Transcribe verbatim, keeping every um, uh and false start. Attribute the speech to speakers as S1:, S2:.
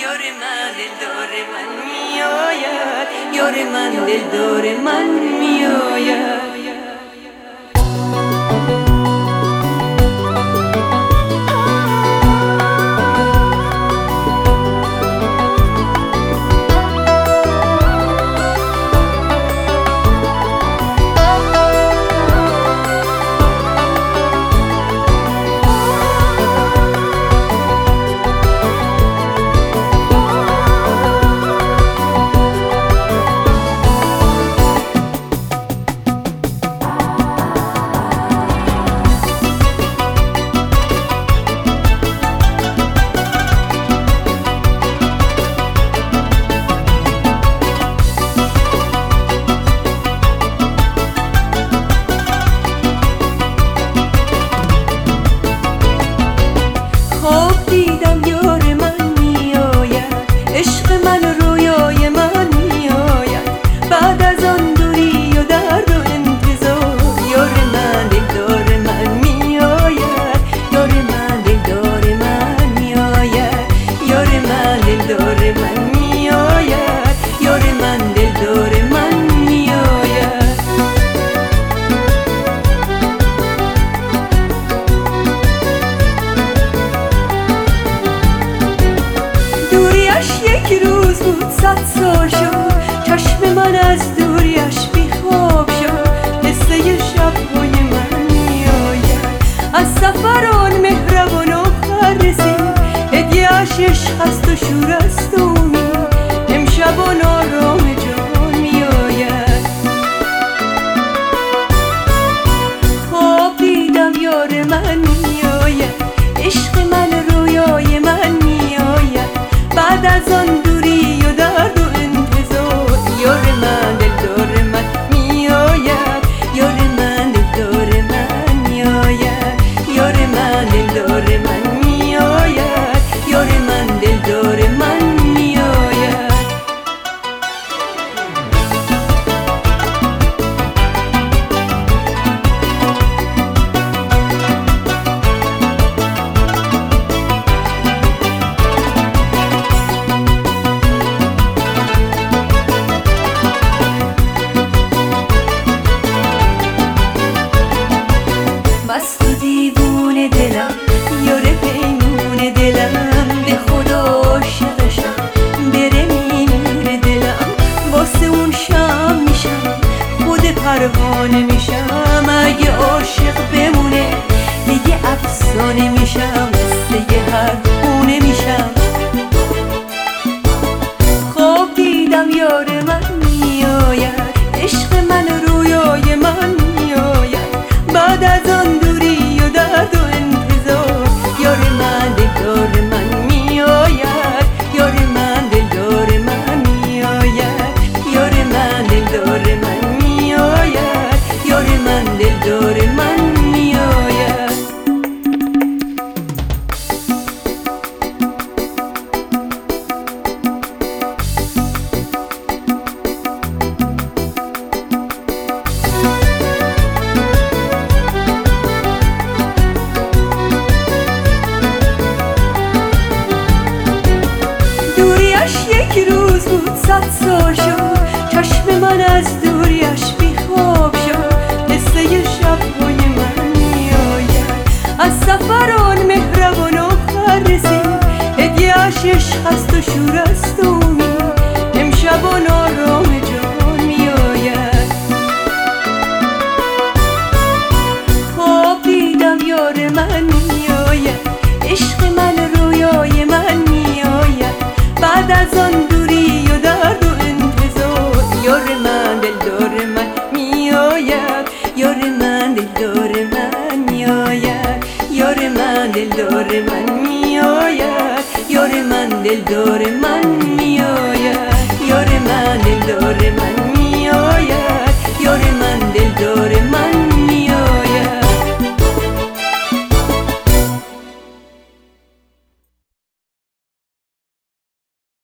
S1: یار من دلدار من میآید، یار من دلدار من میآید. خواب دیدم یار من میآید، عشق من رویای من میآید. بعد از آن دوری و درد و انتظار، یار من دلدار من میآید، یار من دلدار من میآید، یار من دلدار من میآید، یار من دلدار من میآید. یک روز بود صد سال شد، چشم من از دوریش بیخواب شد. قصه شب‌های من میآید، از سفر آن مهربان آخر رسید. هدیه‌اش عشق است و شور است و امید، امشب آن آرام جان میآید. خواب دیدم یار من میآید، عشق من رویای من میآید. بعد از آن دوری و درد و انتظار، یار من دلدار من میآید، یار من دلدار من میآید، یار من دلدار من میآید، یار من دلدار من میآید. مست و دیوونه دلم، یار پیمون دلم، به خدا عاشقشم، بره میمیره دلم. واسه اون شم میشم، خود پروانه میشم. اگه عاشق بمونه دیگه افسانه میشم، قصه هر خونه میشم. خواب دیدم یار من میآید، عشق من رویای من میآید. بعد از آن دوری و درد و انتظار، یار من دلدار من میآید، یار من دلدار من میآید، یار من دلدار من میآید، یار من دلدار من میآید. یک روز بود صد سال شد، چشم من از دوریش بیخواب شد. قصه شب‌های من میآید، از سفر آن مهربان آخر رسید. هدیه‌اش عشق است و شور است و امید، امشب آن آرام جان میآید. خواب دیدم یار من میآید، عشق من رویای من میآید. بعد از آن دوری و درد و انتظار، یار من دلدار من میآید، یار من دلدار من میآید، یار من دلدار من میآید، یار من دلدار من